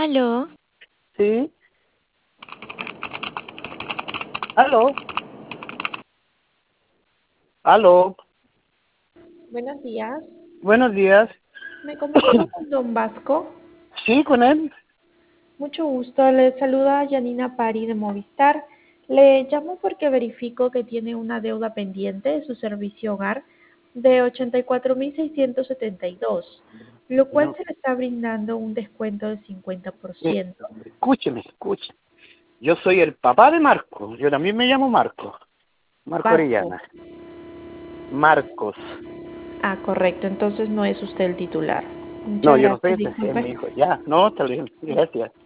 Aló, Sí. Aló. Aló. Buenos días. Buenos días. Me comunico con Don Vasco. Sí, con él. Mucho gusto. Le saluda Yanina Pari de Movistar. Le llamo porque verifico que tiene una deuda pendiente de su servicio hogar de 84.672, lo cual No, se le está brindando un descuento del 50%. escúcheme. Yo soy el papá de Marco. Yo también me llamo Marco. Marco Vasco. Orellana. Marcos. Ah, correcto. Entonces no es usted el titular. No, Muchas yo no gracias. soy ese, es mi Disculpe. hijo. Ya, no, está bien. Gracias.